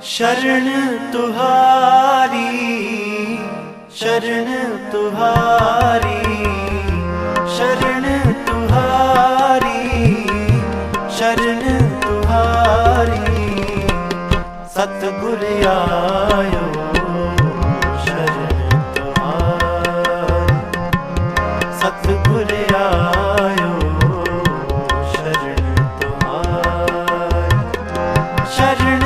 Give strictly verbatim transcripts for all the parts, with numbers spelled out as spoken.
शरण तुहारी शरण तुहारी शरण तुहारी शरण तुहारी सतगुर आयो शरण तुहारी सतगुर आयो शरण तुहारी शरण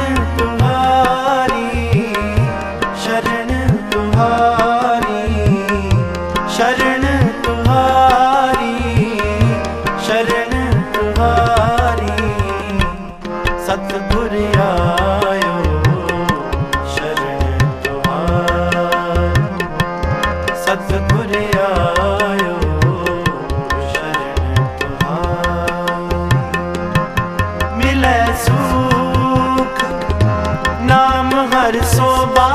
शरण तुहारी शरण तुहारी शरण तुहारी सतगुर आयो शरण तुहारी सतगुर आयो शरण तुहारी मिले सुख नाम हर सोबा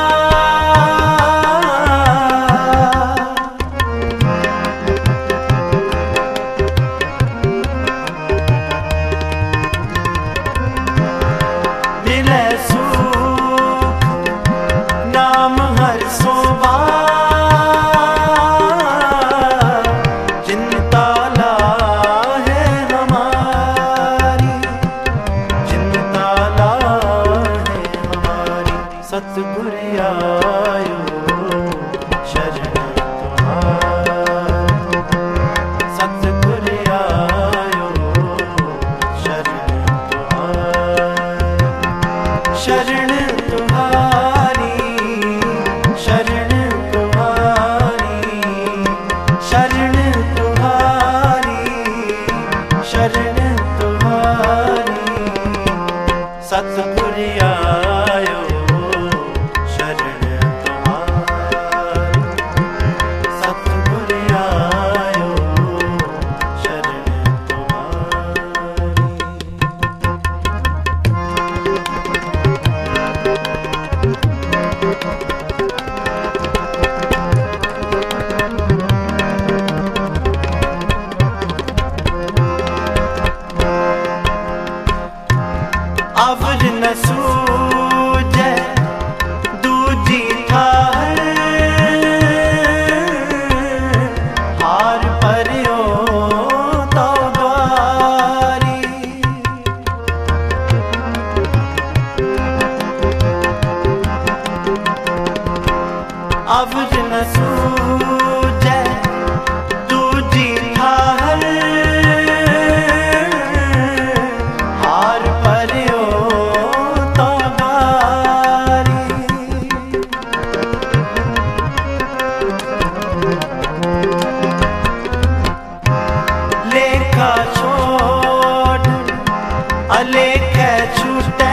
सतगुर आयो शरण तुहारी सतगुर आयो शरण तुहारी शरण तुहारी शरण तुहारी शरण तुहारी शरण तुहारी सतगुर आयो अवर न सूझे दूजी ठार हार परियो तो द्वारी अवर न सूझे दूजी ठार हार परियो लेखा छोड़ अलेख छूटे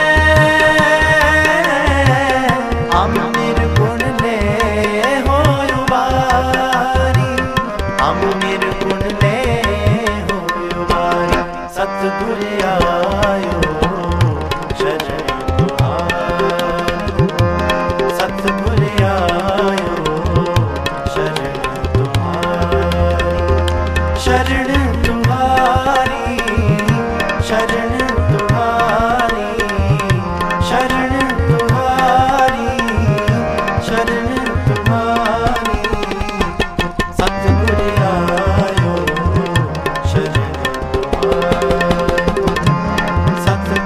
हम निर्गुण ले हो युवारी हम निर्गुण ले हो युवारी सतगुर आयो शरण तुहारी सतगुर आयो शरण तुहारी शरण तुहारी शरण तुहारी शरण तुहारी शरण तुहारी सतगुर आयो शरण तुहारी सतगुर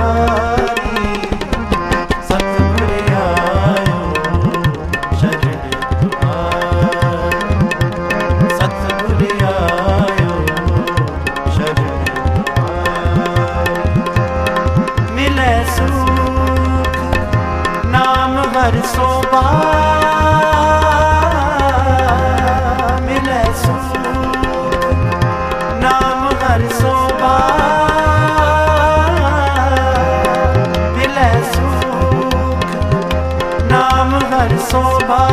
तुम्हारी, सतगुर आयो शरण तुम्हारी, सतगुर आयो शरण तुम्हारी। मिले सुख नाम हर सोबा, मिले सुख नाम हर सोबा, मिले सुख नाम हर सोबा।